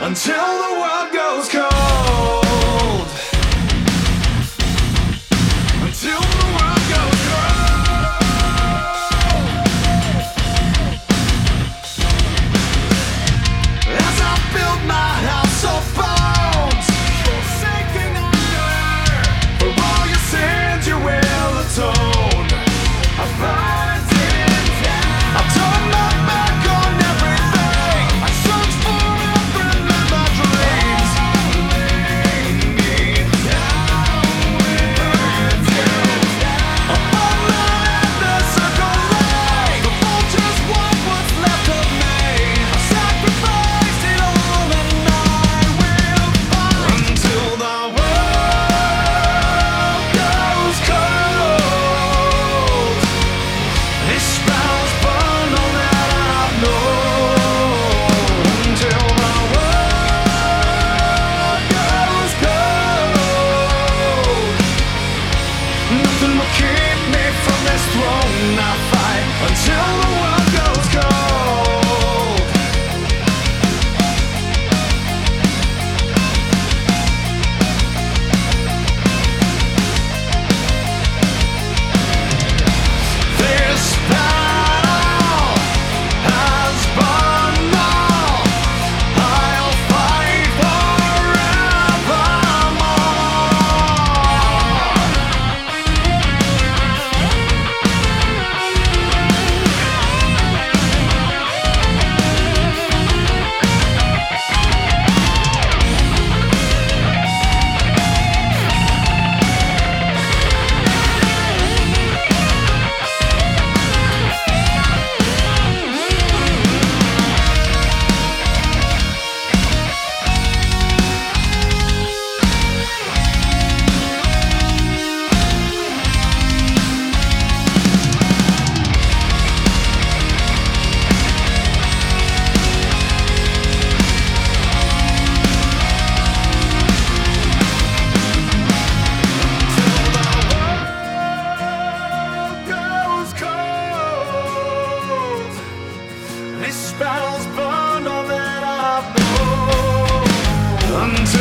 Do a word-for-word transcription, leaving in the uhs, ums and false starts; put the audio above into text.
until the world goes cold. Until the world goes cold. As I build my house of bones, forsaken under, for all your sins you will atone. I burned it down. I turned my back on everything. I searched forever in my dreams. Laying me down with you. Upon my head the circle lay. The vultures want what's left of me. I sacrificed it all and I will fight until the world goes cold. This spell's burn all that I've known until the world goes cold. Nothing will keep me from this throne. I fight until the world goes cold. This battle has burned all. I'll fight goes cold. This battle's burned all that I've known until